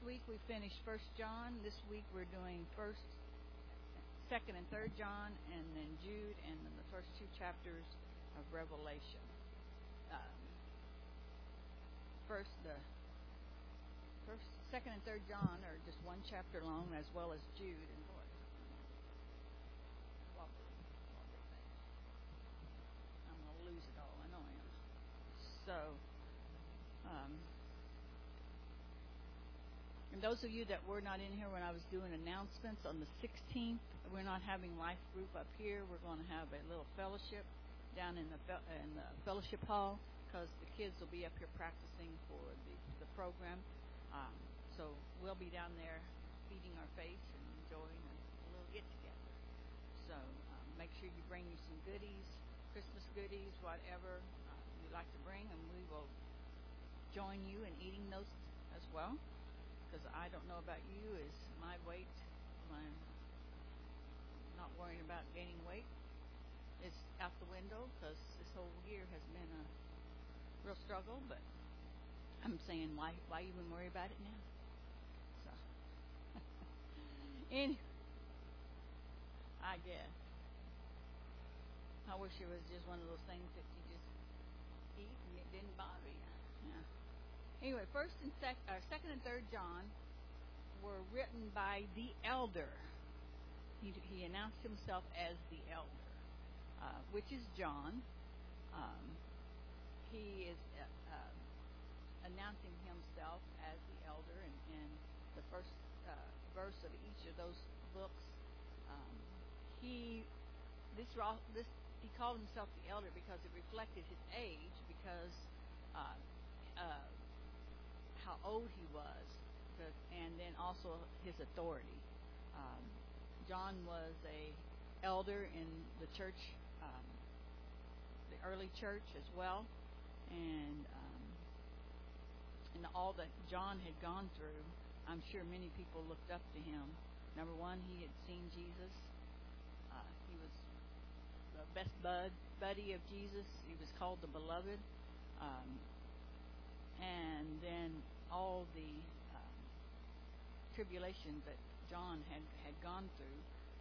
week we finished First John. This week we're doing First, Second, and Third John, and then Jude, and then the first two chapters of Revelation. Second, and Third John are just one chapter long, as well as Jude. And boy, I'm going to lose it all. I know I am. So, and those of you that were not in here when I was doing announcements, on the 16th, we're not having life group up here. We're going to have a little fellowship down in the fellowship hall, because the kids will be up here practicing for the program. So we'll be down there feeding our faith and enjoying a little get-together. So make sure you bring you some goodies, Christmas goodies, whatever you'd like to bring, and we will join you in eating those as well. Because I don't know about you, is my weight, I'm not worrying about gaining weight, is out the window, because this whole year has been a real struggle. But I'm saying, why even worry about it now? So, anyway, I guess. I wish it was just one of those things that you just eat and it didn't bother you. Yeah. Anyway, Second and Third John were written by the elder. He announced himself as the elder, which is John. He is announcing himself as the elder, and in the first verse of each of those books, he called himself the elder because it reflected his age, because how old he was, and then also his authority. John was a elder in the church, the early church as well, and all that John had gone through, I'm sure many people looked up to him. Number one, he had seen Jesus. He was the best buddy of Jesus. He was called the Beloved. And then all the tribulations that John had gone through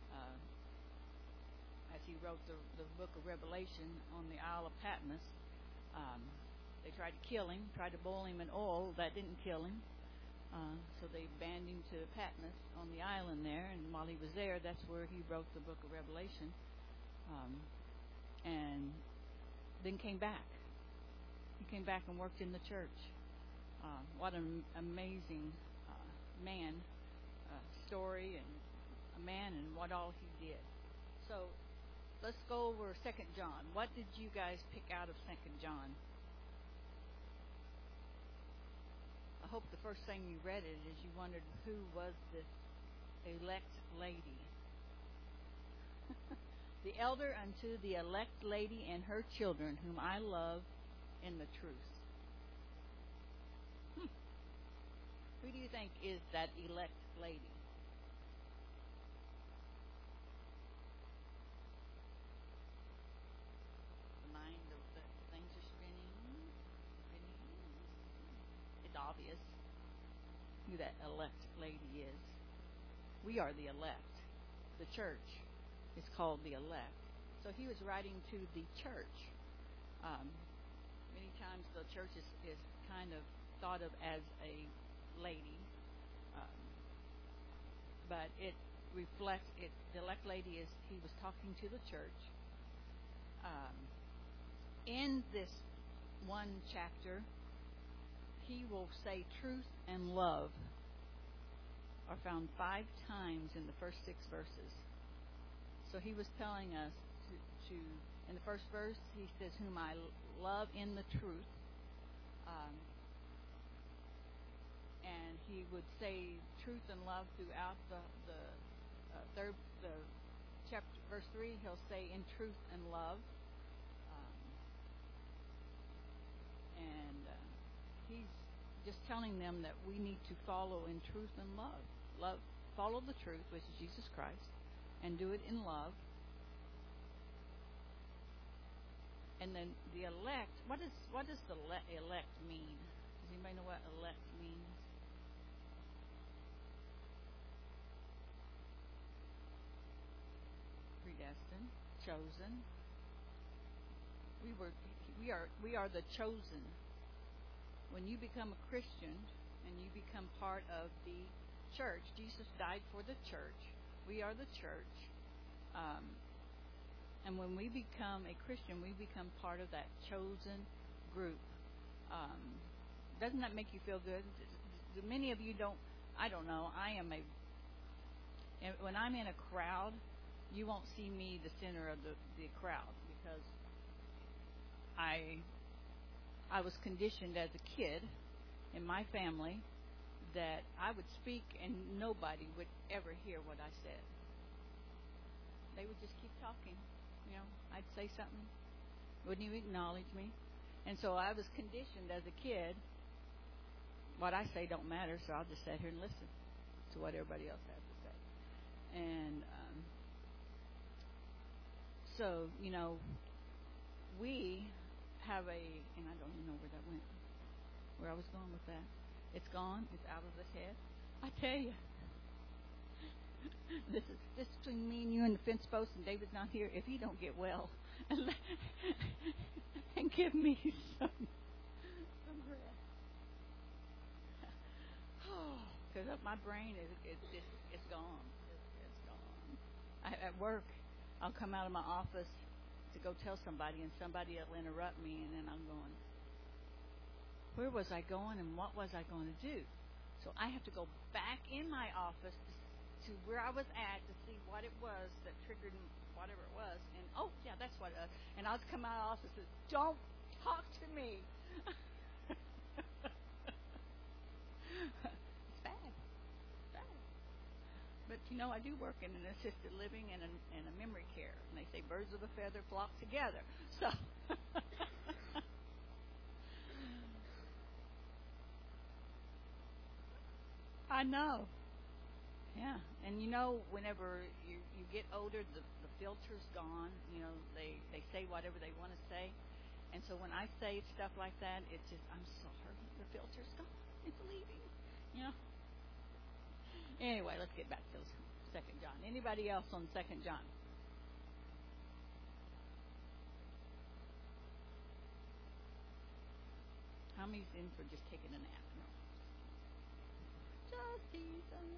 as he wrote the book of Revelation on the Isle of Patmos. They tried to kill him, tried to boil him in oil. That didn't kill him. So they banned him to Patmos on the island there, and while he was there, that's where he wrote the book of Revelation. And then came back. He came back and worked in the church. What an amazing man story, and a man, and what all he did. So let's go over 2 John. What did you guys pick out of 2 John? I hope the first thing you read it is you wondered who was this elect lady. The elder unto the elect lady and her children, whom I love in the truth. Who do you think is that elect lady? The mind of the things are spinning. It's obvious who that elect lady is. We are the elect. The church is called the elect. So he was writing to the church. Many times the church is kind of thought of as a lady, but it reflects it. The elect lady is, he was talking to the church. In this one chapter, he will say truth and love are found 5 times in the first 6 verses. So he was telling us to in the first verse, he says, whom I love in the truth. And he would say truth and love throughout the chapter, verse 3. He'll say in truth and love. And he's just telling them that we need to follow in truth and love. Follow the truth, which is Jesus Christ, and do it in love. And then the elect, what does the elect mean? Does anybody know what elect means? chosen. We are the chosen. When you become a Christian and you become part of the church, Jesus died for the church. We are the church. And when we become a Christian, we become part of that chosen group. Doesn't that make you feel good? Do many of you don't? I don't know. When I'm in a crowd, you won't see me the center of the crowd, because I was conditioned as a kid in my family that I would speak and nobody would ever hear what I said. They would just keep talking. I'd say something, wouldn't even acknowledge me. And so I was conditioned as a kid, what I say don't matter, so I'll just sit here and listen to what everybody else has to say. And so, we have and I don't even know where that went, where I was going with that. It's gone. It's out of the head. I tell you. This is between me and you and the fence post, and David's not here. If he don't get well, and give me some rest, because my brain it's gone. It's gone. At work, I'll come out of my office to go tell somebody, and somebody will interrupt me, and then I'm going, where was I going, and what was I going to do? So I have to go back in my office to where I was at to see what it was that triggered whatever it was. And, yeah, that's what it was. And I'll come out of the office and say, don't talk to me. It's bad. It's bad. But, I do work in an assisted living and a memory care. And they say birds of a feather flock together. So... I know. Yeah, and whenever you get older, the filter's gone. They say whatever they want to say, and so when I say stuff like that, it's just, I'm sorry, the filter's gone. It's leaving. Anyway, let's get back to 2 John. Anybody else on 2 John? How many's in for just taking a nap? No. Just teasing.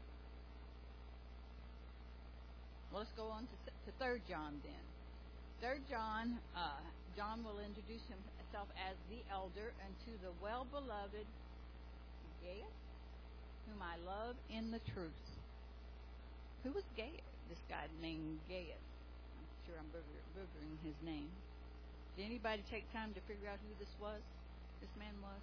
Well, let's go on to 3 John then. 3 John, John will introduce himself as the elder unto the well-beloved Gaius, whom I love in the truth. Who was Gaius? This guy named Gaius. I'm sure I'm boogering his name. Did anybody take time to figure out who this man was?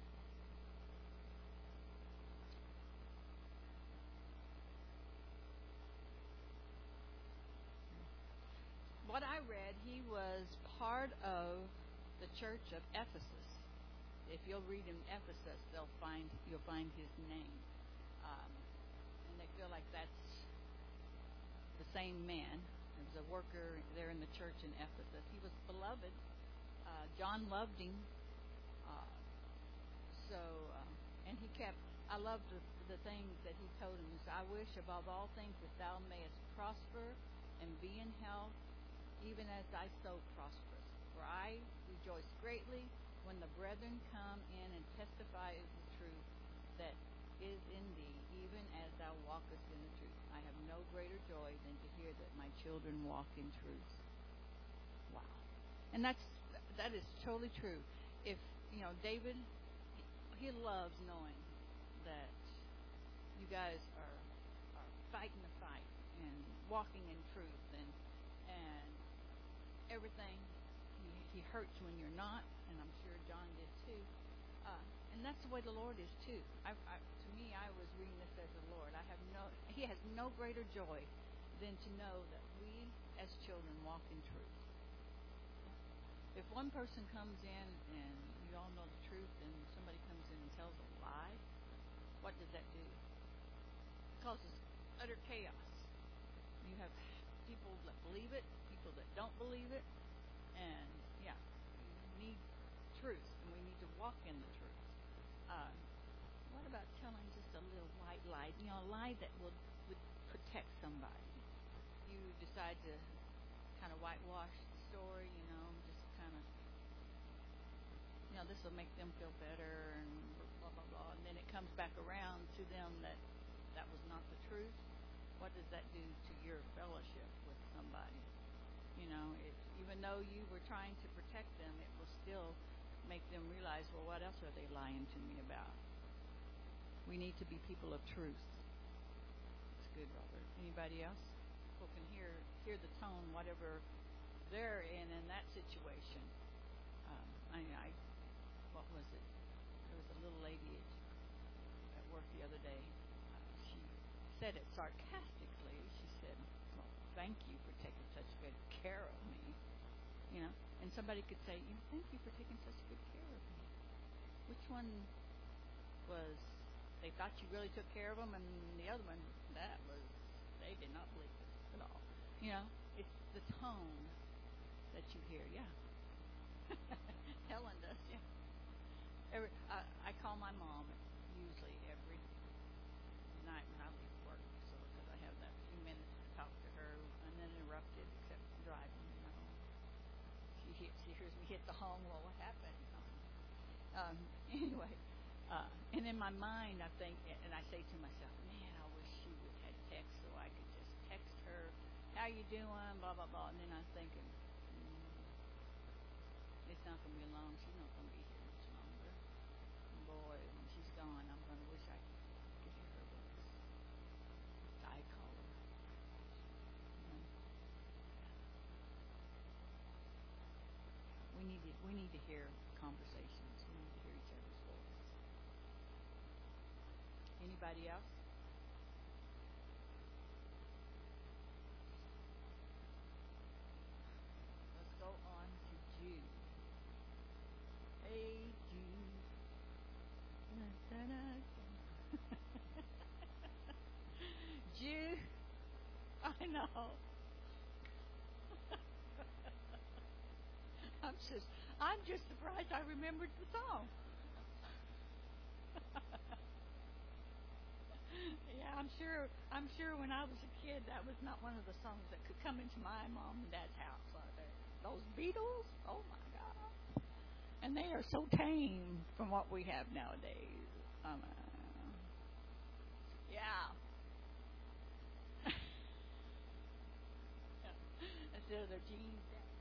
What I read, he was part of the church of Ephesus. If you'll read in Ephesus, you'll find his name, and they feel like that's the same man. He was a worker there in the church in Ephesus. He was beloved. John loved him. And he kept. I loved the things that he told him. He said, "I wish above all things that thou mayest prosper and be in health, even as thy soul prospereth. For I rejoice greatly when the brethren come in and testify of the truth that is in thee, even as thou walkest in the truth. I have no greater joy than to hear that my children walk in truth." Wow. And that is totally true. If, David, he loves knowing that you guys are fighting the fight and walking in truth and everything. He hurts when you're not, and I'm sure John did too. And that's the way the Lord is too. To me, I was reading this as the Lord. He has no greater joy than to know that we, as children, walk in truth. If one person comes in and you all know the truth, and somebody comes in and tells a lie, what does that do? It causes utter chaos. You have people that believe it, people that don't believe it, and we need truth, and we need to walk in the truth. What about telling just a little white lie? A lie that would protect somebody. You decide to kind of whitewash the story, just kind of, this will make them feel better and blah, blah, blah. And then it comes back around to them that was not the truth. What does that do to your fellowship with somebody? Even though you were trying to protect them, it will still make them realize, well, what else are they lying to me about? We need to be people of truth. That's good, Robert. Anybody else? People can hear the tone, whatever they're in that situation. What was it? There was a little lady at work the other day. She said it sarcastically. She said, well, thank you for taking such good care of me. And somebody could say, thank you for taking such good care of me. Which one was, they thought you really took care of them, and the other one, they did not believe it at all. It's the tone that you hear. Yeah. Helen does, yeah. I call my mom usually every night when I leave work, because I have that few minutes to talk to her uninterrupted, except driving. She hears me hit the home. Well, what happened? Anyway, and in my mind, I think, and I say to myself, man, I wish she would have text so I could just text her, how you doing, blah, blah, blah. And then I'm thinking, it's not going to be long. She's not going to be here much longer. Boy, when she's gone, I'm going to wish I could hear her voice. I call her. We need to hear conversations. We need to hear each other's voice. Anybody else? Let's go on to Jude. Hey, Jude. Jude. I know. I'm just surprised I remembered the song. Yeah, I'm sure when I was a kid that was not one of the songs that could come into my mom and dad's house. Those Beatles, oh my God. And they are so tame from what we have nowadays. Yeah. Instead of their jeans.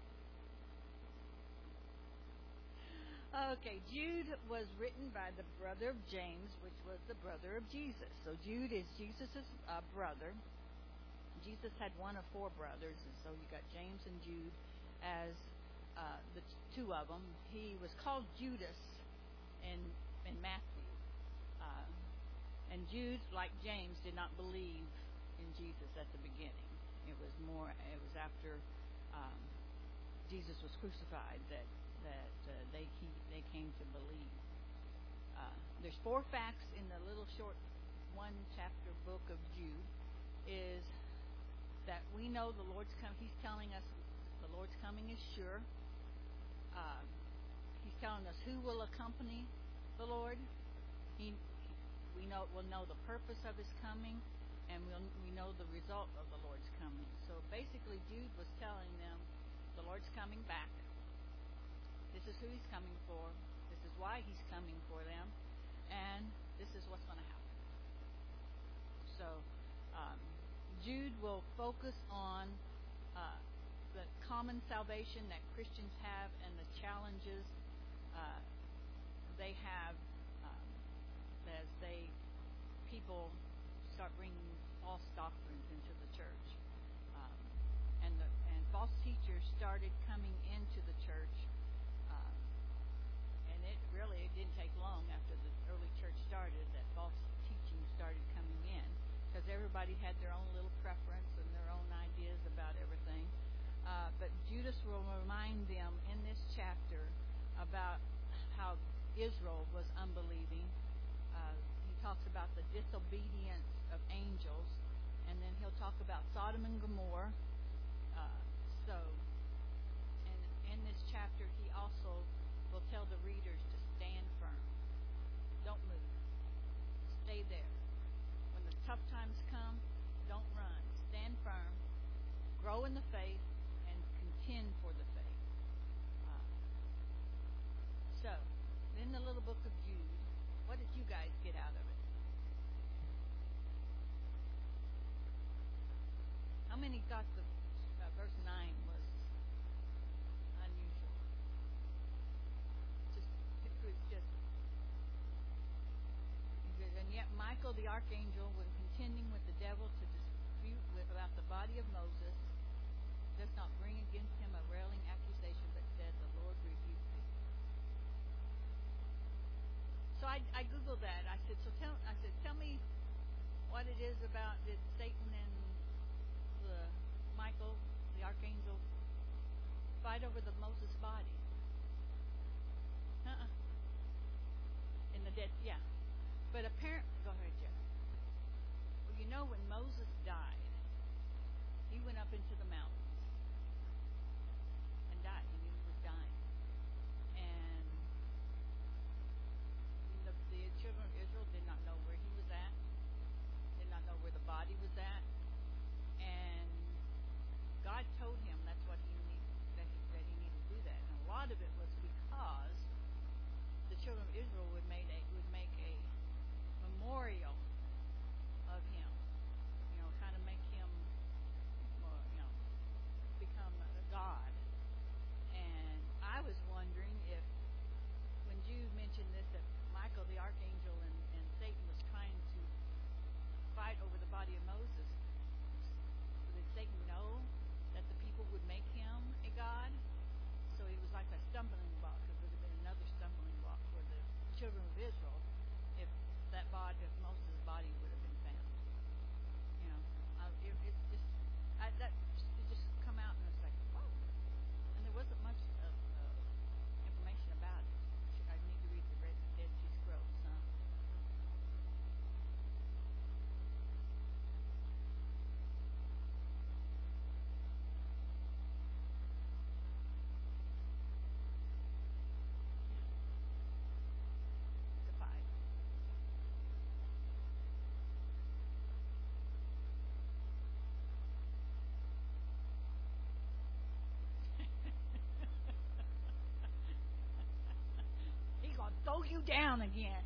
Okay, Jude was written by the brother of James, which was the brother of Jesus. So Jude is Jesus' brother. Jesus had one of four brothers, and so you got James and Jude as the two of them. He was called Judas in Matthew. And Jude, like James, did not believe in Jesus at the beginning. It was after Jesus was crucified that they came to believe. There's four facts in the little short one chapter book of Jude. Is that we know the Lord's coming. He's telling us the Lord's coming is sure. He's telling us who will accompany the Lord. We'll know the purpose of His coming, and we know the result of the Lord's coming. So basically, Jude was telling them the Lord's coming back. This is who He's coming for. This is why He's coming for them, and this is what's going to happen. So Jude will focus on the common salvation that Christians have and the challenges they have as people start bringing false doctrines into the church, and false teachers started coming into the church, and it didn't take long after the early church started that false teaching started coming in, because everybody had their own little preference and their own ideas about everything. But Judas will remind them in this chapter about how Israel was unbelieving. He talks about the disobedience of angels, and then he'll talk about Sodom and Gomorrah. And in this chapter, he also will tell the readers to stand firm. Don't move. Stay there. When the tough times come, don't run. Stand firm. Grow in the faith, and guys get out of it? How many thought the verse 9 was unusual? It was just. And yet Michael the archangel, when contending with the devil to dispute about the body of Moses, does not bring against him a railing accusation, but said, "The Lord rebuked thee." So I googled that. I said, tell me what it is about did Satan and Michael, the archangel, fight over the Moses body? In the dead, yeah. But apparently, go ahead, Jeff. Well, you know, when Moses died, he went up into the mountains and died. He knew he was dying. And the children of Israel did not know where he was at, did not know where the body was at. And God told him that's what he needed, that he needed to do that. And a lot of it was because the children of Israel would make a memorial of him, kind of make him, become a god. And I was wondering if, when Jude mentioned this, that Michael the archangel and Satan was trying to fight over the body of Moses, did Satan know that the people would make him a god? So it was like a stumbling block. It would have been another stumbling block for the children of Israel if Moses' body would have been found. It just come out and it's like, whoa. And there wasn't much of information about it. I need to read the Dead Sea Scrolls, huh? The 5. He's gonna throw you down again.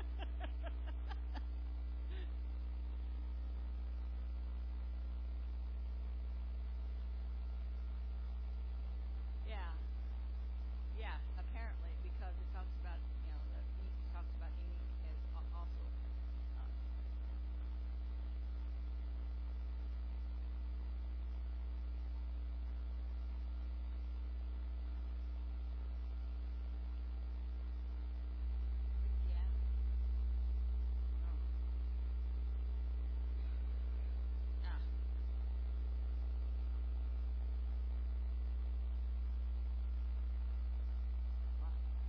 Yeah, apparently, because it talks about, talks about Enoch as also. Uh, yeah. Oh. Ah. Wow.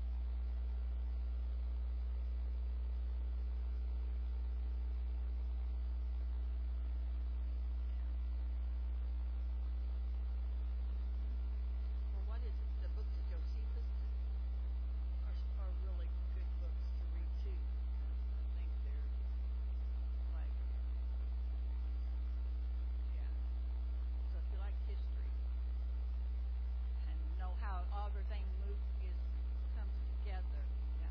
Well, what is it? The books of Josephus are really good books to read too. I think they're like, yeah. So if you like history and know how everything comes together, yeah.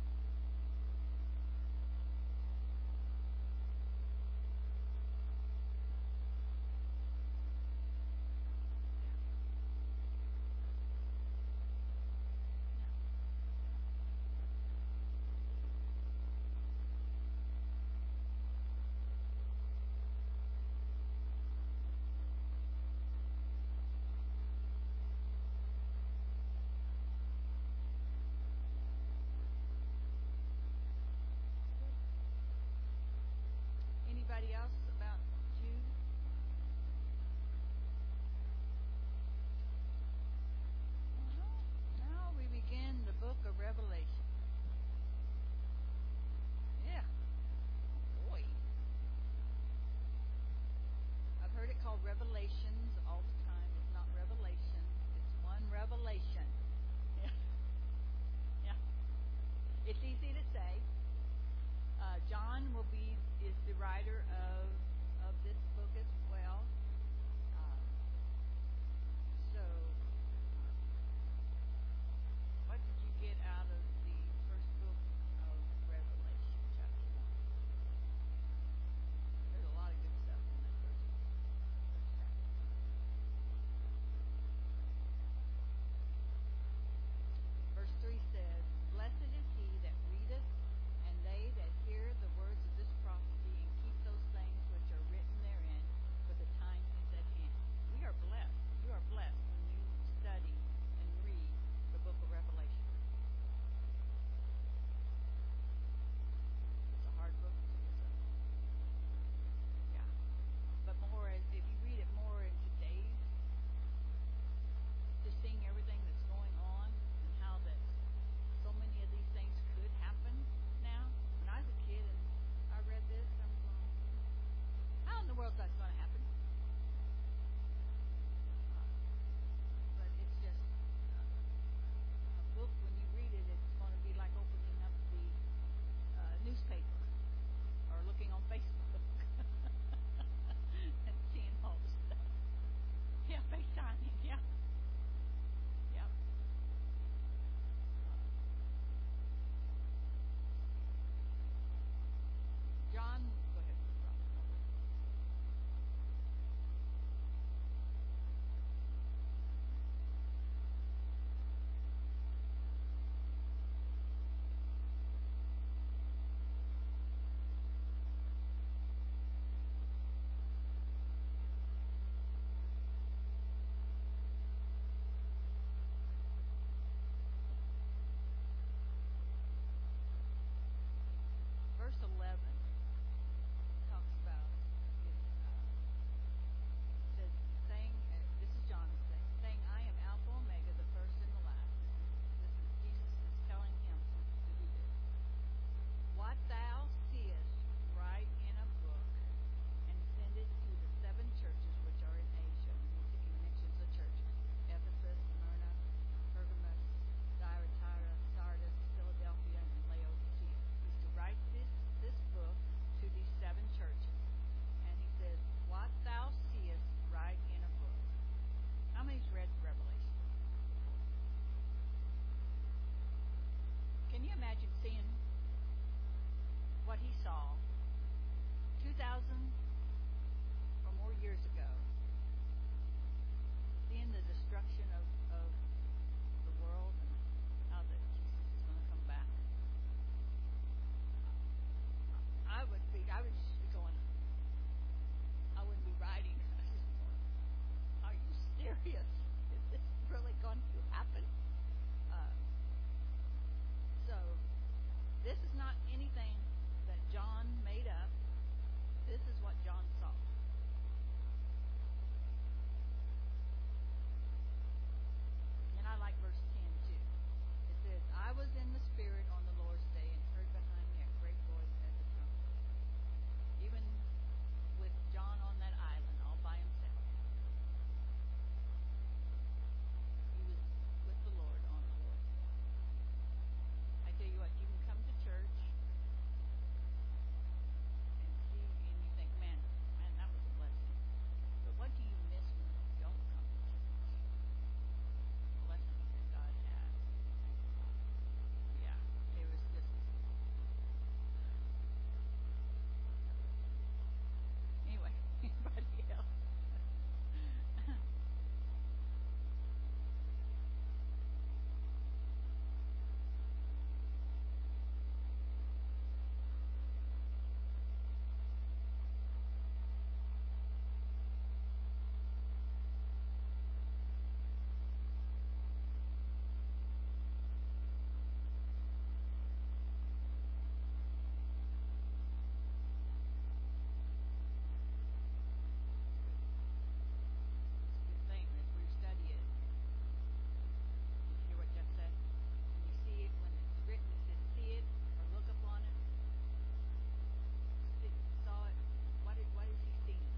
Anybody else about Jude? Now we begin the book of Revelation. Yeah. Boy. I've heard it called Revelations all the time. It's not Revelation. It's one revelation. Yeah. Yeah. It's easy to say. John is the writer of this book as well. Um, so, what did you get out of the first book of Revelation? saw 2,000 or more years ago, seeing the destruction of the world and how that Jesus is going to come back, I would just be going, I wouldn't be writing. I just be going, are you serious? Is this really going to happen? So this is not anything that John made up. This is what John saw. And I like verse 10 too. It says, I was in the Spirit on the Lord's day and heard behind me a great voice as a trumpet. Even with John on that island all by himself, he was with the Lord on the Lord's day. I tell you what, you can come to church and see, and you think, man, that was a blessing. But what do you miss when you don't come to church? The blessings that God has. Yeah, it was just. Anyway, anybody else? Good thing as we study it. Did you hear what Jeff said? When you see it, when it's written, it says see it or look upon it. Saw it. What is he seeing?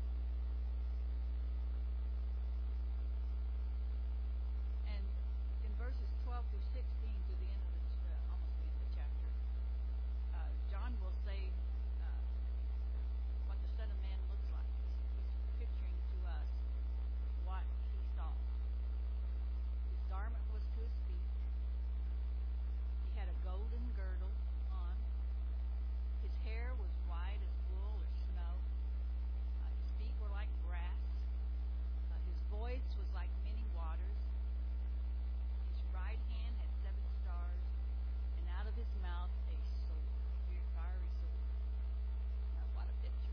And in verses 12 through 16, to the end of almost the end of the chapter, John will say what the Son of Man looks like. He's picturing to us what he saw. His garment was to his feet. He had a golden girdle on. His hair was white as wool or snow. His feet were like brass. His voice was like many waters. His right hand had 7 stars, and out of his mouth a sword, a fiery sword. Now, what a picture!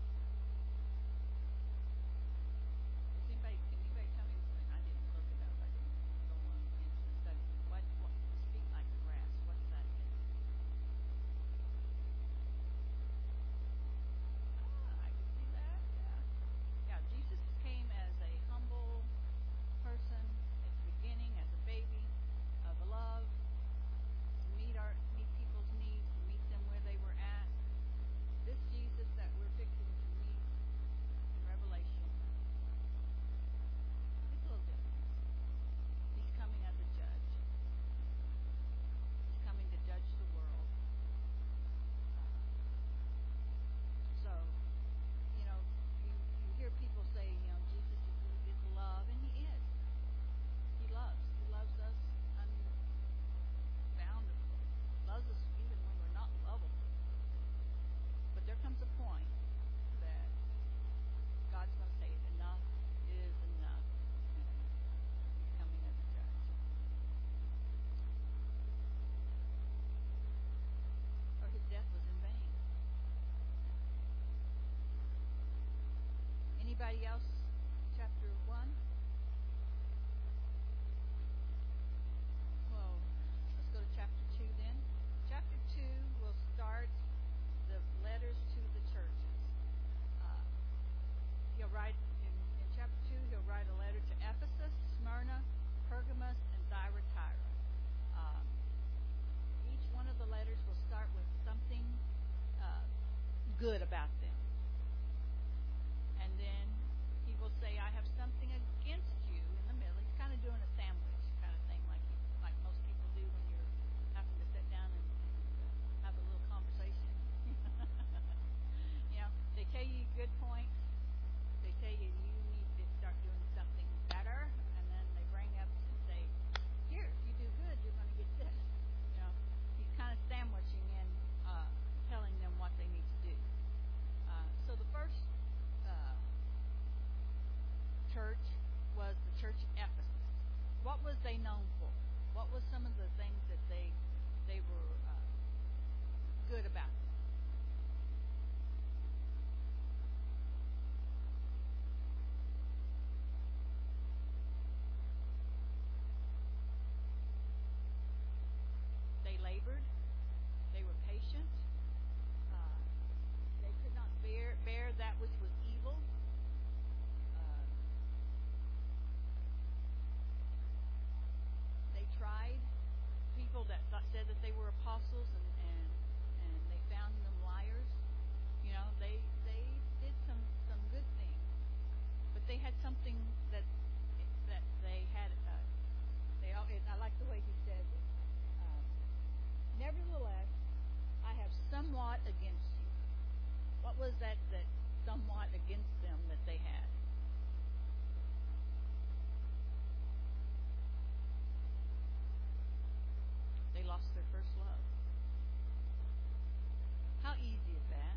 Can anybody tell me? And I didn't look it up. I didn't go on into the study. What his feet like brass? What's that mean? I can see that. Yeah. Jesus came as a humble person at the beginning, as a baby of love, to meet people's needs, to meet them where they were at. This Jesus that we're fixing to meet in Revelation is a little different. He's coming as a judge. He's coming to judge the world. So, you hear people say, Jesus is love, and he is. He loves. He loves us unboundedly. Loves us even when we're not lovable. But there comes a point that God's going to say enough is enough, and he's coming as a judge. Or his death was in vain. Anybody else? Chapter 1? Well, let's go to chapter 2 then. Chapter 2 will start the letters to the churches. He'll write in chapter 2. He'll write a letter to Ephesus, Smyrna, Pergamos, and Thyatira. Each one of the letters will start with something good about them, and then he will say, "I have something against you." In the middle, he's kind of doing a sandwich kind of thing, like most people do when you're having to sit down and have a little conversation. They tell you good points. They tell you need to start doing something better, and then they bring up and say, "Here, if you do good, you're going to get this." He's kind of sandwiching in telling them what they need to do. So the first church was the church of Ephesus. What was they known for? What was some of the things that they were good about? They labored. They were patient. Uh, they could not bear that which was evil. Uh, they tried people that said that they were apostles, and they found them liars. You know, they did some good things, but they had something that they had. I like the way he said it. Um, Nevertheless, I have somewhat against you. What was that somewhat against them that they had? They lost their first love. How easy is that?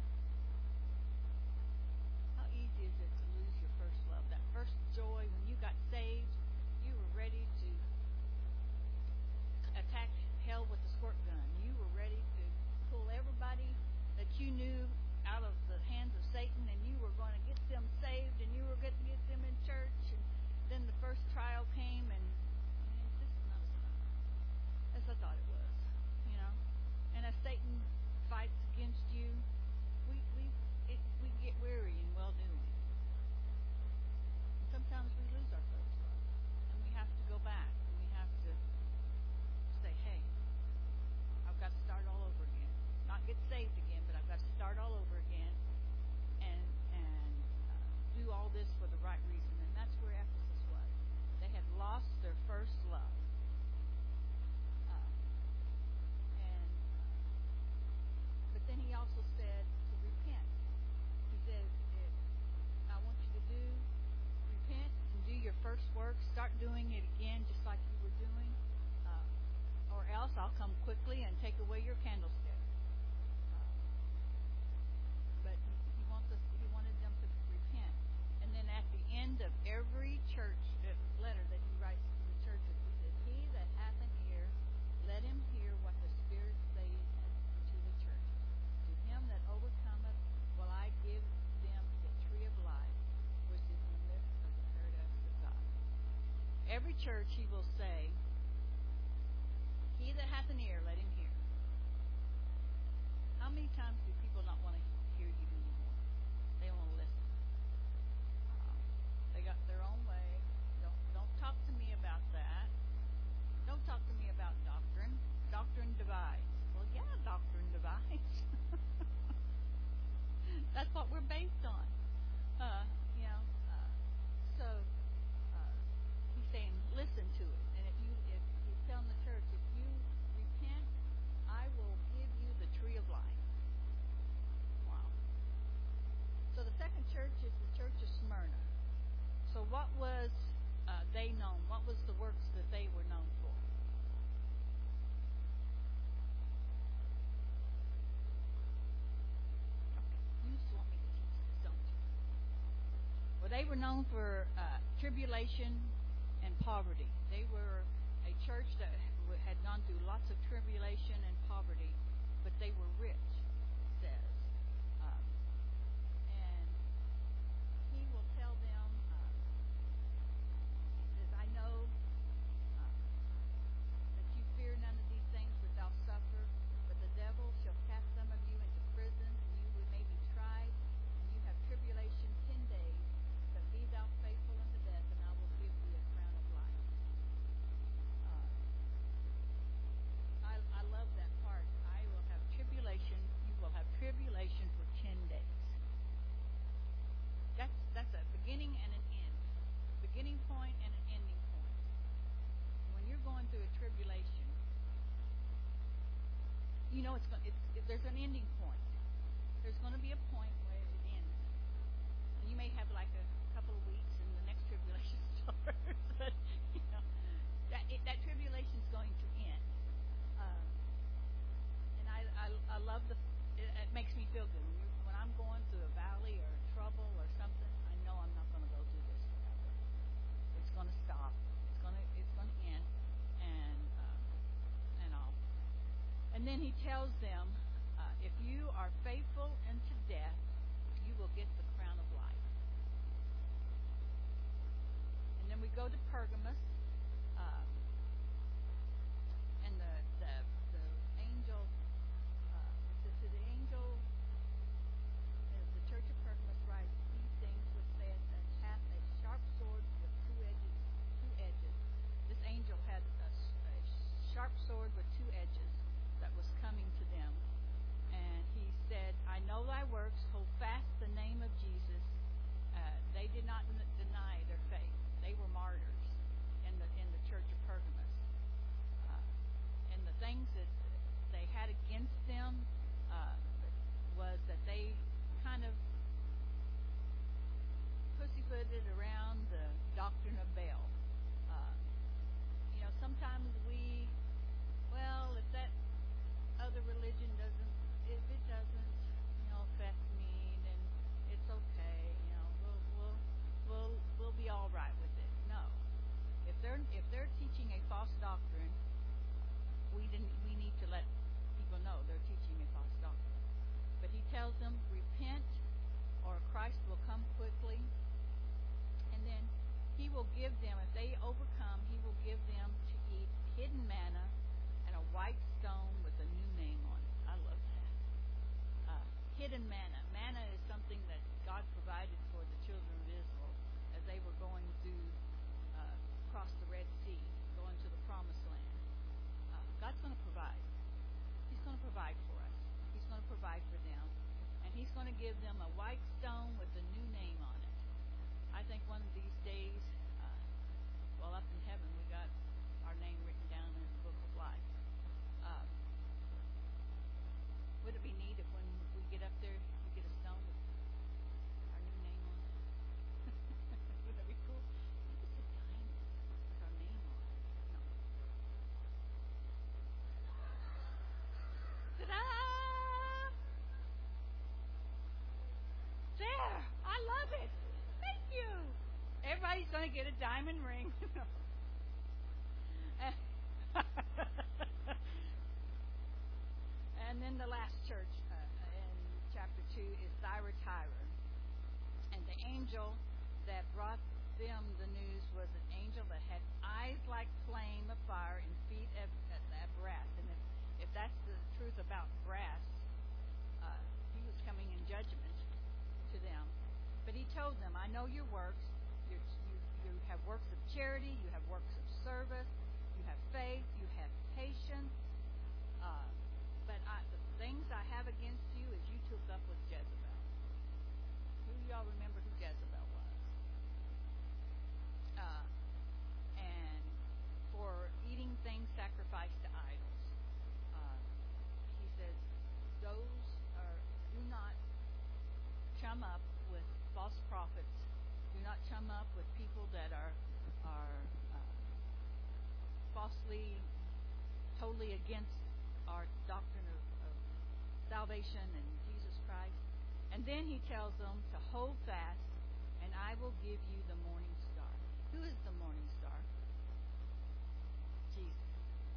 How easy is it to lose your first love? That first joy when you got saved, you were ready to attack hell with a squirt gun. You were ready to pull everybody that you knew out of the hands of Satan, and you were going to get them saved, and you were going to get them in church. And then the first trial came, and this is not as I thought it was, you know. And as Satan fights against you, we get weary in well doing. And sometimes we lose our first love, and we have to go back, and we have to say, hey, I've got to start all over again. Not get saved again, but I've got to start all over again, and do all this for the right reason. And that's where Ephesus was. They had lost their first love. But then he also said to repent. He says, I want you to repent and do your first work. Start doing it again just like you were doing. Or else I'll come quickly and take away your candlestick. But he wanted them to repent. And then at the end of every church letter that he writes to the churches, he says, he that hath an ear, let him hear what the Spirit saith unto the churches. To him that overcometh will I give them the tree of life, which is in the midst of the paradise of God. Every church he will say, he that hath an ear, let him hear. How many times do people not want to hear you anymore? They want to listen. They got their own way. Don't talk to me about that. Don't talk to me about doctrine. Doctrine divides. Well, yeah, doctrine divides. That's what we're based on. So he's saying, listen to it. And if he's telling the church, if you repent, I will give you the tree of life. Wow. So the second church is the church of Smyrna. So what was they known? What was the works that they were known for? You just want me to teach this, don't you? Well, they were known for tribulation and poverty. They were a church that had gone through lots of tribulation and poverty, but they were rich, it says. And he will tell them, he says, I know that you fear none of these things which thou suffer, but the devil shall cast some of you into prison, and you may be tried, and you have tribulation 10 days, but be thou faithful unto death, and I will give thee a crown of life. I love that part. I will have tribulation. You will have tribulation for 10 days. That's a beginning and an end. Beginning point and an ending point. When you're going through a tribulation, you know there's an ending point. There's going to be a point where it ends. And you may have like a couple of weeks and the next tribulation starts. But, you know, that tribulation is going to end. And I love then he tells them, if you are faithful unto death, you will get the crown of life. And then we go to Pergamos, and the angel, to the angel, the church of Pergamos writes, these things which saith that hath a sharp sword with two edges. This angel had a sharp sword with two edges that was coming to them. And he said, I know thy works, hold fast the name of Jesus. They did not deny their faith. They were martyrs in the church of Pergamos. And the things that they had against them was that they kind of pussyfooted around the doctrine of Baal. Sometimes if that other religion doesn't, affect me, then it's okay. We'll be all right with it. No, if they're teaching a false doctrine, we need to let people know they're teaching a false doctrine. But he tells them, repent, or Christ will come quickly, and then he will give them, if they overcome, he will give them to eat hidden manna and a white stone with a new name on it. I love that. Hidden manna. Manna is something that God provided for the children of Israel as they were going through, across the Red Sea, going to the Promised Land. God's going to provide. He's going to provide for us. He's going to provide for them. And he's going to give them a white stone with a new name on it. I think one of these days, up in heaven, we got our name written down in the book of life. Would it be neat if when we get up there, we get a stone with our new name on it? Would that be cool? Maybe it's a diamond with our name on it. No. Ta-da! There! I love it! Thank you! Everybody's going to get a diamond ring. And then the last church in chapter 2 is Thyatira. And the angel that brought them the news was an angel that had eyes like flame of fire and feet of brass. And if that's the truth about brass, he was coming in judgment to them. But he told them, I know your works. You have works of charity. You have works of service. You have faith. You have patience. But the things I have against you is you took up with Jezebel. Who y'all remember who Jezebel was? And for eating things sacrificed to idols. He says, do not chum up with false prophets. Do not chum up with people that are falsely, totally against our doctrine of salvation and Jesus Christ. And then he tells them to hold fast, and I will give you the morning star. Who is the morning star? Jesus.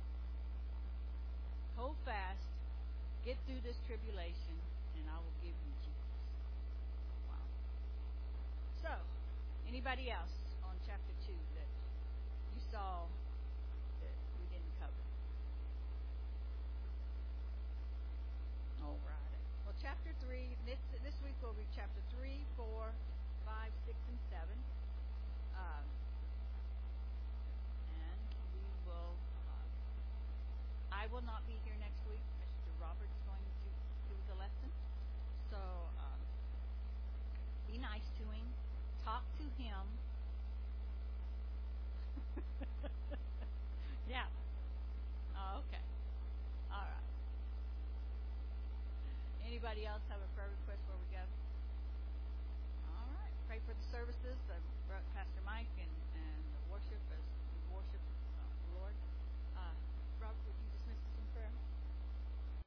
Hold fast, get through this tribulation, and I will give you Jesus. Wow. So, anybody else on chapter 2 that you saw that we didn't cover? All right. Well, chapter 3, this week we'll read chapter 3, 4, 5, 6, and 7. And we will, I will not be here next week. Mr. Robert's going to do the lesson. So, be nice to him. Talk to him. Yeah. Oh, okay. All right. Anybody else have a prayer request before we go?